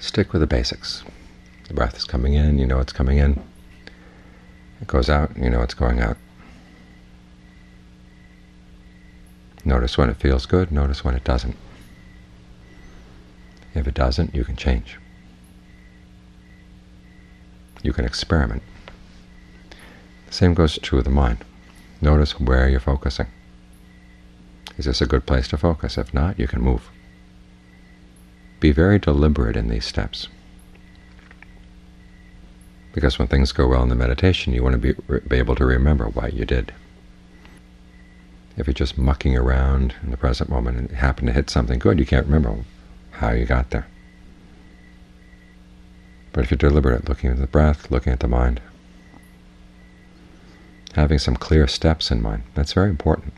stick with the basics. The breath is coming in, you know it's coming in. It goes out, you know it's going out. Notice when it feels good, notice when it doesn't. If it doesn't, you can change. You can experiment. The same goes true of the mind. Notice where you're focusing. Is this a good place to focus? If not, you can move. Be very deliberate in these steps. Because when things go well in the meditation, you want to be able to remember what you did. If you're just mucking around in the present moment and happen to hit something good, you can't remember how you got there. But if you're deliberate, looking at the breath, looking at the mind, having some clear steps in mind, that's very important.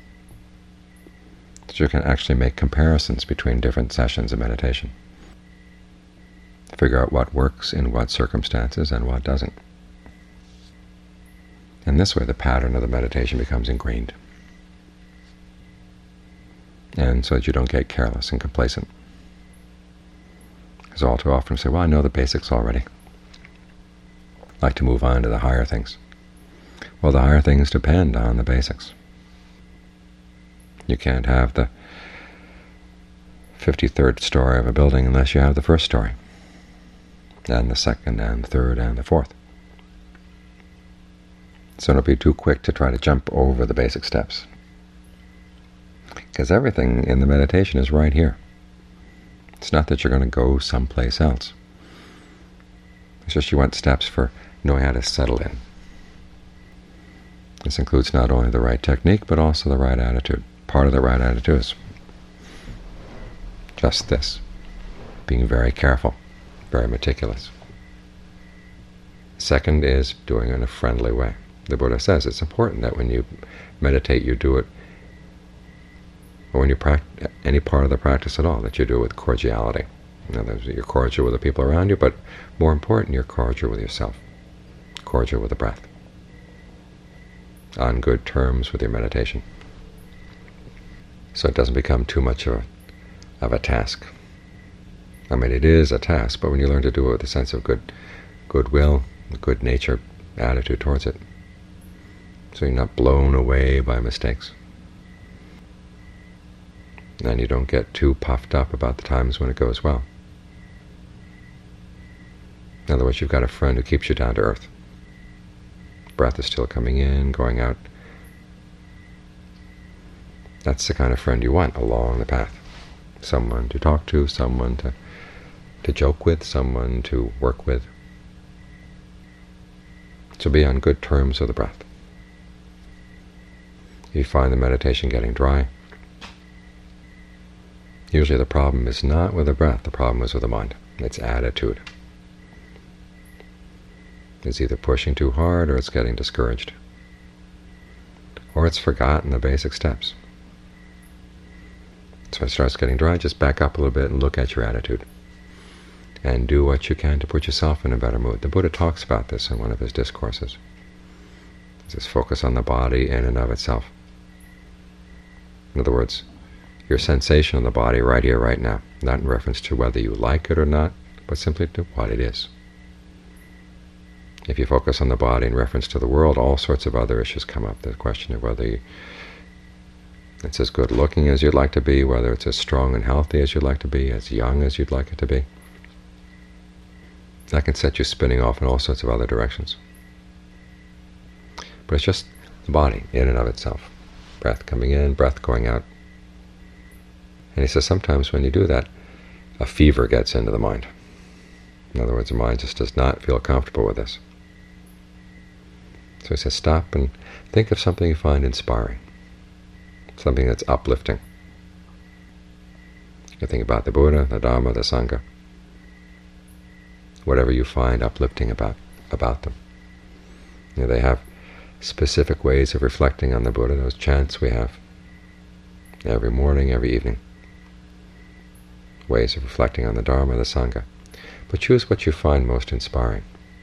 So you can actually make comparisons between different sessions of meditation. Figure out what works in what circumstances and what doesn't. And this way the pattern of the meditation becomes ingrained. And so that you don't get careless and complacent. Because all too often we say, well, I know the basics already. I'd like to move on to the higher things. Well, the higher things depend on the basics. You can't have the 53rd story of a building unless you have the first story, and the second, and the third, and the fourth. So don't be too quick to try to jump over the basic steps, because everything in the meditation is right here. It's not that you're going to go someplace else. It's just you want steps for knowing how to settle in. This includes not only the right technique, but also the right attitude. Part of the right attitude is just this, being very careful, very meticulous. Second is doing it in a friendly way. The Buddha says it's important that when you meditate, you do it, or when you practice any part of the practice at all, that you do it with cordiality. In other words, you're cordial with the people around you, but more important, you're cordial with yourself, cordial with the breath, on good terms with your meditation. So it doesn't become too much of a task. I mean, it is a task, but when you learn to do it with a sense of goodwill, a good-natured attitude towards it, so you're not blown away by mistakes, and you don't get too puffed up about the times when it goes well. In other words, you've got a friend who keeps you down to earth. Breath is still coming in, going out. That's the kind of friend you want along the path. Someone to talk to, someone to joke with, someone to work with. So be on good terms with the breath. If you find the meditation getting dry, usually the problem is not with the breath, the problem is with the mind. It's attitude. It's either pushing too hard, or it's getting discouraged, or it's forgotten the basic steps. So when it starts getting dry, just back up a little bit and look at your attitude, and do what you can to put yourself in a better mood. The Buddha talks about this in one of his discourses. It's this focus on the body in and of itself. In other words, your sensation of the body right here, right now, not in reference to whether you like it or not, but simply to what it is. If you focus on the body in reference to the world, all sorts of other issues come up. The question of whether it's as good looking as you'd like to be, whether it's as strong and healthy as you'd like to be, as young as you'd like it to be. That can set you spinning off in all sorts of other directions. But it's just the body in and of itself. Breath coming in, breath going out. And he says sometimes when you do that, a fever gets into the mind. In other words, the mind just does not feel comfortable with this. So he says stop and think of something you find inspiring, something that's uplifting. You think about the Buddha, the Dharma, the Sangha, whatever you find uplifting about them. You know, they have specific ways of reflecting on the Buddha, those chants we have every morning, every evening, ways of reflecting on the Dharma, the Sangha. But choose what you find most inspiring.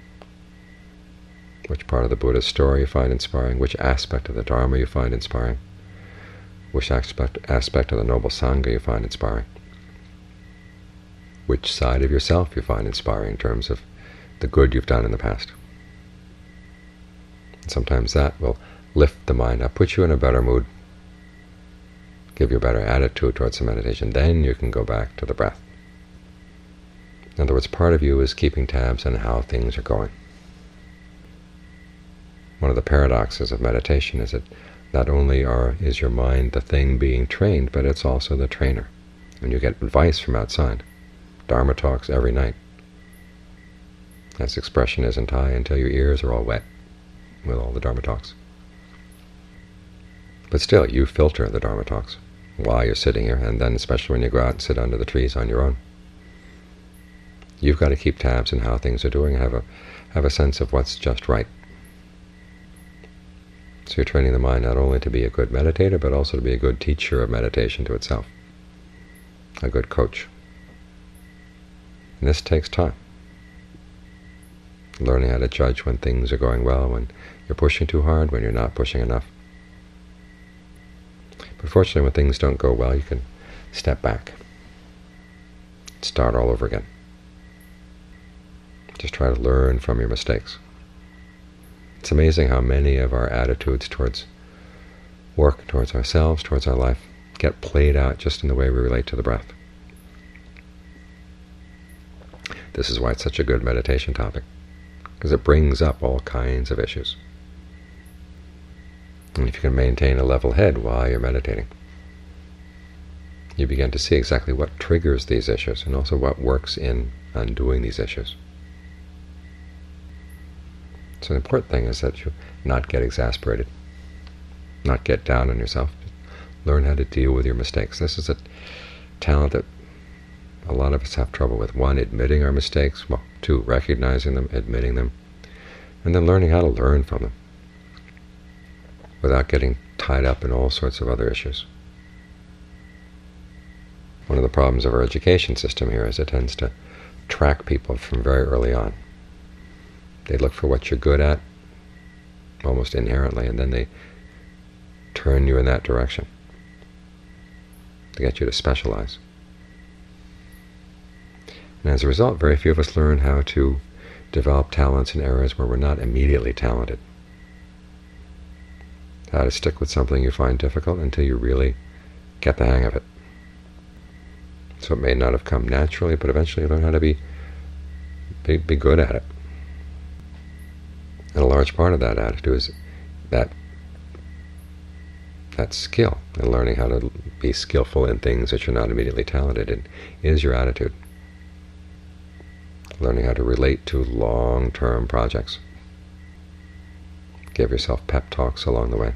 Which part of the Buddha's story you find inspiring, which aspect of the Dharma you find inspiring, which aspect of the Noble Sangha you find inspiring. which side of yourself you find inspiring in terms of the good you've done in the past. And sometimes that will lift the mind up, put you in a better mood, give you a better attitude towards the meditation. Then you can go back to the breath. In other words, part of you is keeping tabs on how things are going. One of the paradoxes of meditation is that not only is your mind the thing being trained, but it's also the trainer. And you get advice from outside. Dharma talks every night. As the expression is in Thai, until your ears are all wet with all the Dharma talks. But still, you filter the Dharma talks while you're sitting here, and then especially when you go out and sit under the trees on your own. You've got to keep tabs on how things are doing, and have a sense of what's just right. So you're training the mind not only to be a good meditator, but also to be a good teacher of meditation to itself, a good coach. And this takes time. Learning how to judge when things are going well, when you're pushing too hard, when you're not pushing enough. But fortunately, when things don't go well, you can step back, start all over again. Just try to learn from your mistakes. It's amazing how many of our attitudes towards work, towards ourselves, towards our life, get played out just in the way we relate to the breath. This is why it's such a good meditation topic, because it brings up all kinds of issues. And if you can maintain a level head while you're meditating, you begin to see exactly what triggers these issues and also what works in undoing these issues. So the important thing is that you not get exasperated, not get down on yourself. Learn how to deal with your mistakes. This is a talent that a lot of us have trouble with. One, admitting our mistakes. Well, two, recognizing them, admitting them, and then learning how to learn from them without getting tied up in all sorts of other issues. One of the problems of our education system here is it tends to track people from very early on. They look for what you're good at almost inherently, and then they turn you in that direction to get you to specialize. And as a result, very few of us learn how to develop talents in areas where we're not immediately talented. How to stick with something you find difficult until you really get the hang of it. So it may not have come naturally, but eventually you learn how to be good at it. And a large part of that attitude is that skill, and learning how to be skillful in things that you're not immediately talented in is your attitude. Learning how to relate to long-term projects. Give yourself pep talks along the way.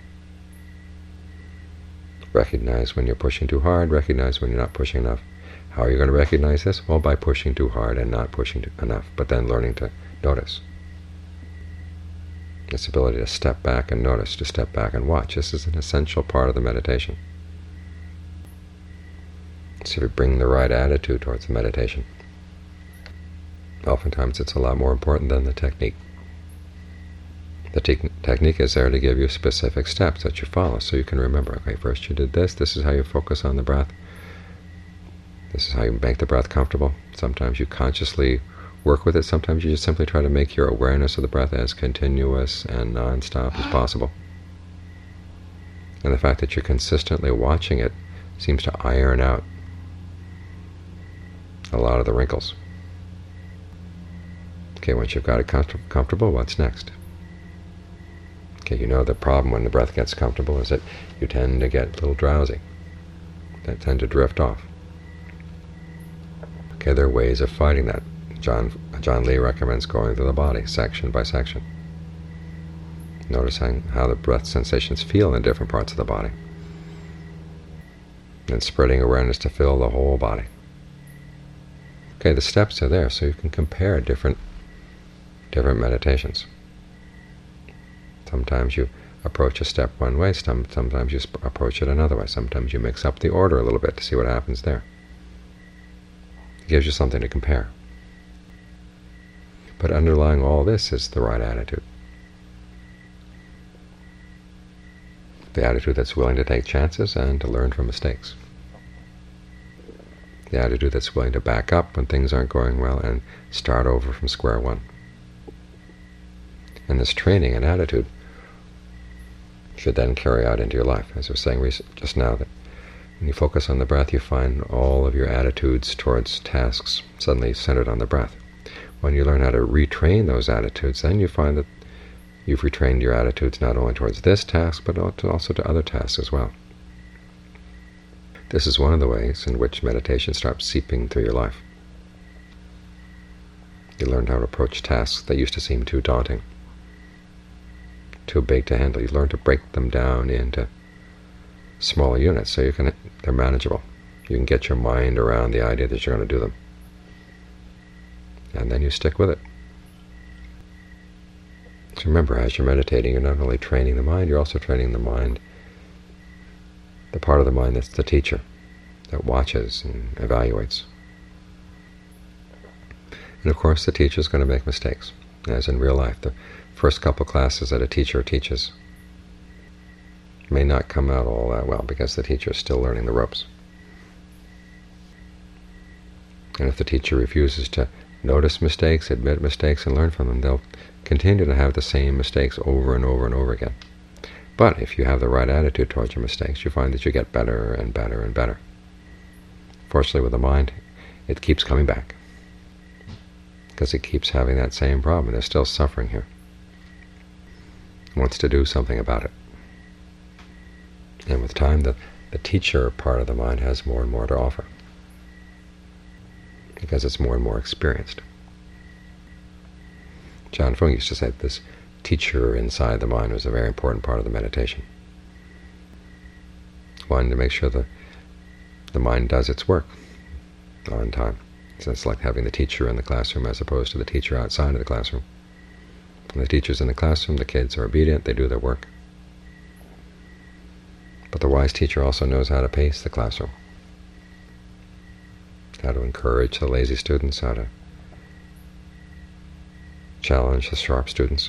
Recognize when you're pushing too hard, recognize when you're not pushing enough. How are you going to recognize this? Well, by pushing too hard and not pushing enough, but then learning to notice. This ability to step back and notice, to step back and watch. This is an essential part of the meditation. So if you bring the right attitude towards the meditation, oftentimes it's a lot more important than the technique. The technique is there to give you specific steps that you follow so you can remember, okay, first you did this is how you focus on the breath, this is how you make the breath comfortable. Sometimes you consciously work with it, sometimes you just simply try to make your awareness of the breath as continuous and non-stop as possible. And the fact that you're consistently watching it seems to iron out a lot of the wrinkles. Okay, once you've got it comfortable, what's next? Okay, you know the problem when the breath gets comfortable is that you tend to get a little drowsy. They tend to drift off. Okay, there are ways of fighting that. John Lee recommends going through the body, section by section, noticing how the breath sensations feel in different parts of the body, and spreading awareness to fill the whole body. Okay, the steps are there, so you can compare different meditations. Sometimes you approach a step one way, sometimes you approach it another way. Sometimes you mix up the order a little bit to see what happens there. It gives you something to compare. But underlying all this is the right attitude. The attitude that's willing to take chances and to learn from mistakes. the attitude that's willing to back up when things aren't going well and start over from square one. And this training and attitude should then carry out into your life. As I was saying just now, that when you focus on the breath, you find all of your attitudes towards tasks suddenly centered on the breath. When you learn how to retrain those attitudes, then you find that you've retrained your attitudes not only towards this task, but also to other tasks as well. This is one of the ways in which meditation starts seeping through your life. You learn how to approach tasks that used to seem too daunting, too big to handle. You learn to break them down into smaller units so they're manageable. You can get your mind around the idea that you're going to do them. And then you stick with it. So remember, as you're meditating, you're not only training the mind, you're also training the mind, the part of the mind that's the teacher, that watches and evaluates. And of course, the teacher is going to make mistakes, as in real life. The first couple classes that a teacher teaches may not come out all that well because the teacher is still learning the ropes. And if the teacher refuses to notice mistakes, admit mistakes, and learn from them, they'll continue to have the same mistakes over and over and over again. But if you have the right attitude towards your mistakes, you find that you get better and better and better. Fortunately, with the mind, it keeps coming back because it keeps having that same problem. There's still suffering here. It wants to do something about it. And with time, the teacher part of the mind has more and more to offer because it's more and more experienced. John Fung used to say that this teacher inside the mind was a very important part of the meditation. One, to make sure the mind does its work on time. So it's like having the teacher in the classroom as opposed to the teacher outside of the classroom. When the teacher's in the classroom, the kids are obedient, they do their work. But the wise teacher also knows how to pace the classroom, how to encourage the lazy students, how to challenge the sharp students,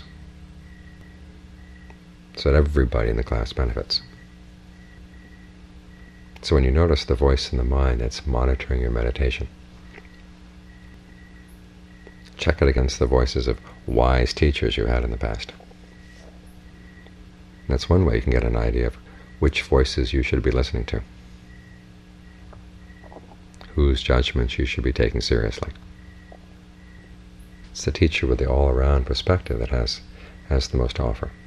so that everybody in the class benefits. So when you notice the voice in the mind that's monitoring your meditation, check it against the voices of wise teachers you had in the past. And that's one way you can get an idea of which voices you should be listening to, whose judgments you should be taking seriously. It's the teacher with the all-around perspective that has the most to offer.